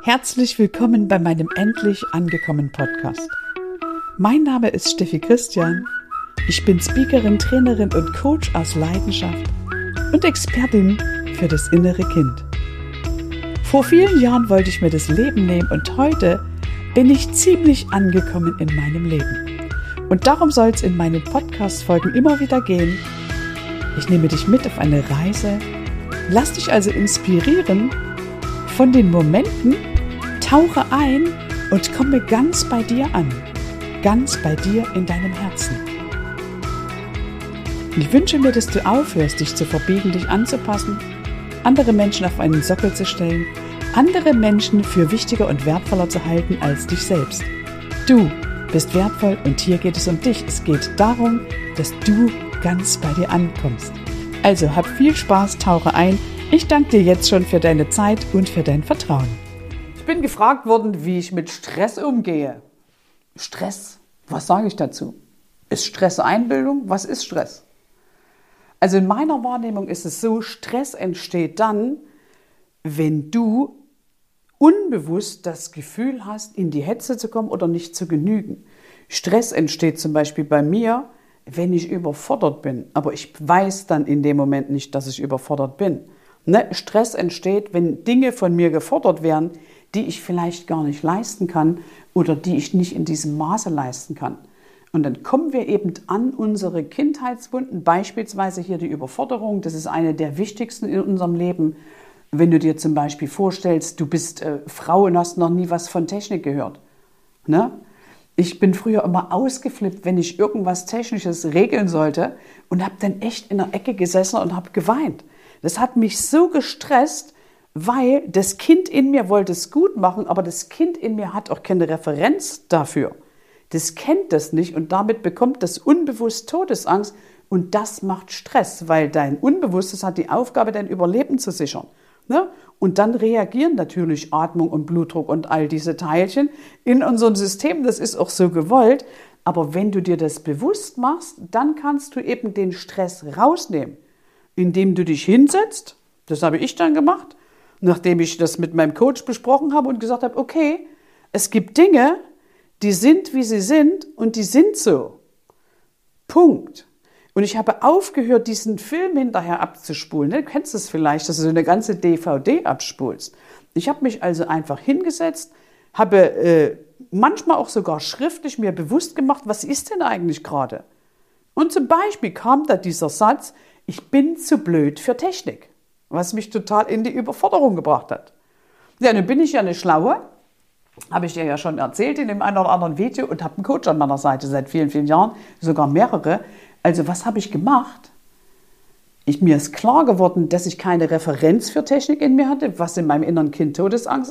Herzlich willkommen bei meinem Endlich angekommen Podcast. Mein Name ist Steffi Christian. Ich bin Speakerin, Trainerin und Coach aus Leidenschaft und Expertin für das innere Kind. Vor vielen Jahren wollte ich mir das Leben nehmen und heute bin ich ziemlich angekommen in meinem Leben. Und darum soll es in meinen Podcast-Folgen immer wieder gehen. Ich nehme dich mit auf eine Reise, lass dich also inspirieren von den Momenten, tauche ein und komme ganz bei dir an, ganz bei dir in deinem Herzen. Ich wünsche mir, dass du aufhörst, dich zu verbiegen, dich anzupassen, andere Menschen auf einen Sockel zu stellen, andere Menschen für wichtiger und wertvoller zu halten als dich selbst. Du bist wertvoll und hier geht es um dich. Es geht darum, dass du ganz bei dir ankommst. Also hab viel Spaß, tauche ein. Ich danke dir jetzt schon für deine Zeit und für dein Vertrauen. Ich bin gefragt worden, wie ich mit Stress umgehe. Stress, was sage ich dazu? Ist Stress Einbildung? Was ist Stress? Also in meiner Wahrnehmung ist es so, Stress entsteht dann, wenn du unbewusst das Gefühl hast, in die Hetze zu kommen oder nicht zu genügen. Stress entsteht zum Beispiel bei mir, wenn ich überfordert bin. Aber ich weiß dann in dem Moment nicht, dass ich überfordert bin. Stress entsteht, wenn Dinge von mir gefordert werden, die ich vielleicht gar nicht leisten kann oder die ich nicht in diesem Maße leisten kann. Und dann kommen wir eben an unsere Kindheitswunden, beispielsweise hier die Überforderung. Das ist eine der wichtigsten in unserem Leben. Wenn du dir zum Beispiel vorstellst, du bist Frau und hast noch nie was von Technik gehört. Ne? Ich bin früher immer ausgeflippt, wenn ich irgendwas Technisches regeln sollte und habe dann echt in der Ecke gesessen und habe geweint. Das hat mich so gestresst, weil das Kind in mir wollte es gut machen, aber das Kind in mir hat auch keine Referenz dafür. Das kennt das nicht und damit bekommt das unbewusst Todesangst und das macht Stress, weil dein Unbewusstes hat die Aufgabe, dein Überleben zu sichern. Ne? Und dann reagieren natürlich Atmung und Blutdruck und all diese Teilchen in unserem System. Das ist auch so gewollt. Aber wenn du dir das bewusst machst, dann kannst du eben den Stress rausnehmen, indem du dich hinsetzt. Das habe ich dann gemacht, nachdem ich das mit meinem Coach besprochen habe und gesagt habe, okay, es gibt Dinge, die sind, wie sie sind und die sind so. Punkt. Und ich habe aufgehört, diesen Film hinterher abzuspulen. Du kennst es vielleicht, dass du so eine ganze DVD abspulst. Ich habe mich also einfach hingesetzt, habe manchmal auch sogar schriftlich mir bewusst gemacht, was ist denn eigentlich gerade? Und zum Beispiel kam da dieser Satz, ich bin zu blöd für Technik, was mich total in die Überforderung gebracht hat. Ja, nun bin ich ja eine Schlaue, habe ich dir ja schon erzählt in dem einen oder anderen Video und habe einen Coach an meiner Seite seit vielen, vielen Jahren, sogar mehrere. Also was habe ich gemacht? Mir ist klar geworden, dass ich keine Referenz für Technik in mir hatte, was in meinem inneren Kind Todesangst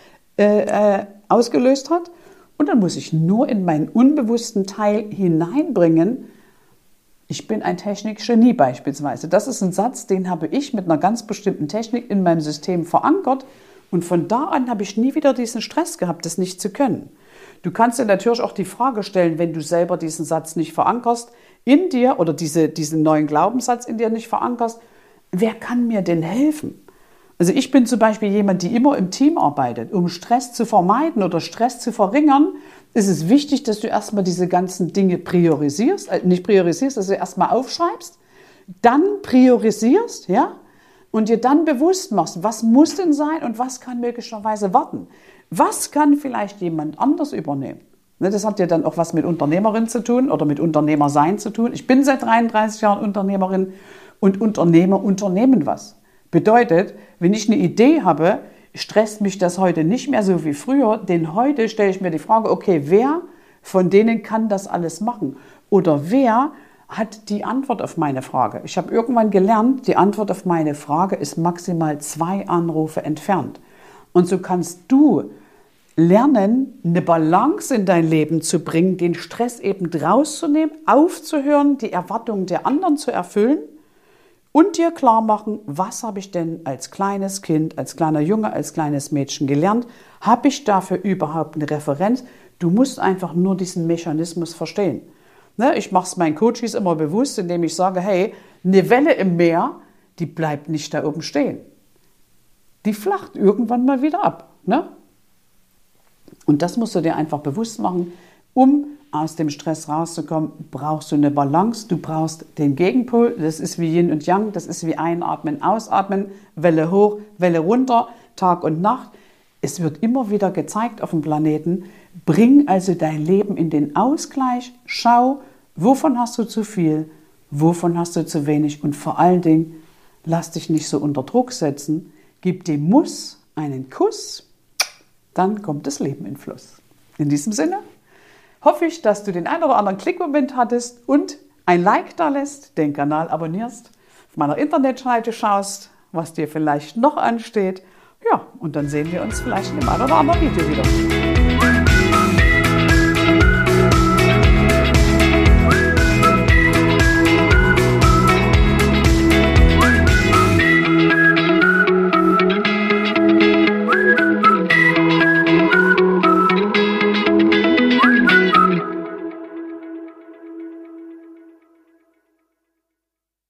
ausgelöst hat. Und dann muss ich nur in meinen unbewussten Teil hineinbringen, ich bin ein Technikgenie beispielsweise. Das ist ein Satz, den habe ich mit einer ganz bestimmten Technik in meinem System verankert. Und von da an habe ich nie wieder diesen Stress gehabt, das nicht zu können. Du kannst dir natürlich auch die Frage stellen, wenn du selber diesen Satz nicht verankerst in dir oder diesen neuen Glaubenssatz in dir nicht verankerst, wer kann mir denn helfen? Also ich bin zum Beispiel jemand, die immer im Team arbeitet. Um Stress zu vermeiden oder Stress zu verringern, ist es wichtig, dass du erstmal diese ganzen Dinge nicht priorisierst, dass du erstmal aufschreibst, dann priorisierst, ja, und dir dann bewusst machst, was muss denn sein und was kann möglicherweise warten. Was kann vielleicht jemand anders übernehmen? Das hat ja dann auch was mit Unternehmerin zu tun oder mit Unternehmersein zu tun. Ich bin seit 33 Jahren Unternehmerin und Unternehmer unternehmen was. Bedeutet, wenn ich eine Idee habe, stresst mich das heute nicht mehr so wie früher, denn heute stelle ich mir die Frage, okay, wer von denen kann das alles machen? Oder wer hat die Antwort auf meine Frage? Ich habe irgendwann gelernt, die Antwort auf meine Frage ist maximal 2 Anrufe entfernt. Und so kannst du lernen, eine Balance in dein Leben zu bringen, den Stress eben rauszunehmen, aufzuhören, die Erwartungen der anderen zu erfüllen und dir klar machen, was habe ich denn als kleines Kind, als kleiner Junge, als kleines Mädchen gelernt? Habe ich dafür überhaupt eine Referenz? Du musst einfach nur diesen Mechanismus verstehen. Ich mache es meinen Coaches immer bewusst, indem ich sage, hey, eine Welle im Meer, die bleibt nicht da oben stehen. Die flacht irgendwann mal wieder ab. Und das musst du dir einfach bewusst machen. Um aus dem Stress rauszukommen, brauchst du eine Balance, du brauchst den Gegenpol. Das ist wie Yin und Yang, das ist wie Einatmen, Ausatmen, Welle hoch, Welle runter, Tag und Nacht. Es wird immer wieder gezeigt auf dem Planeten, bring also dein Leben in den Ausgleich, schau, wovon hast du zu viel, wovon hast du zu wenig und vor allen Dingen, lass dich nicht so unter Druck setzen, gib dem Muss einen Kuss, dann kommt das Leben in Fluss. In diesem Sinne hoffe ich, dass du den einen oder anderen Klickmoment hattest und ein Like da lässt, den Kanal abonnierst, auf meiner Internetseite schaust, was dir vielleicht noch ansteht. Ja, und dann sehen wir uns vielleicht in einem einen oder anderen Video wieder.